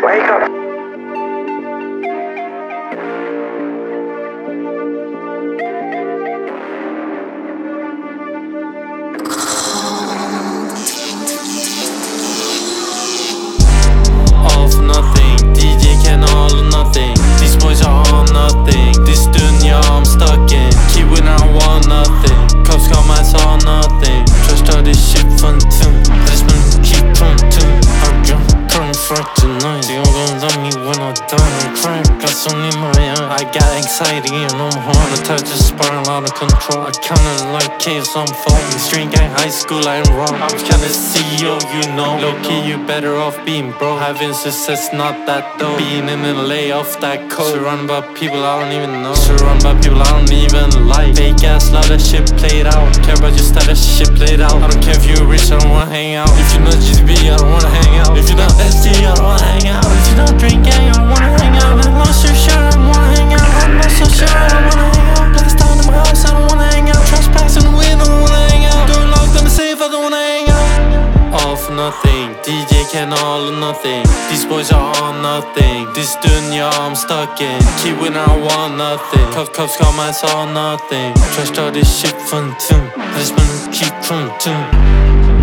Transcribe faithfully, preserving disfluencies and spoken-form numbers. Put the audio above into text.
Wake up. All for nothing, D J can all or nothing. These boys are all nothing. This dunya I'm stuck in. Keep winning, I want nothing. Cops got my all nothing. Trust all this shit fun too. This man keep fun too. I'm drunk, coming for tonight. They all gonna love me when I die. Crack, got something in my eye. I got anxiety and I'm hard. The touch is spiraling out of control. I kinda like case I'm falling. Street gang, high school, I ain't wrong. I'm kinda C E O, you know. Low key, you better off being broke. Having success, not that dope. Being in a layoff, that code. Surrounded by people I don't even know. Surrounded by people I don't even like. Fake ass, love that shit played out. Care about just that shit played out. I don't care if you're rich, I don't wanna hang out. If you're not G D B, I don't wanna hang out. If you're not S T, I don't wanna hang out. If you're not drink gang, I don't wanna hang out. I'm not so sure I don't wanna hang out. I'm not so sure I don't wanna hang out. Blast down in my house, I don't wanna hang out. Trash packs in the wind, I don't wanna hang out. Door locked, I'm safe, I don't wanna hang out. All for nothing, D J can all or nothing. These boys are all nothing. This dunya I'm stuck in. Keep winning, I want nothing. Cops, cops got my all nothing. Trust all this shit fun too. This man keep fun too.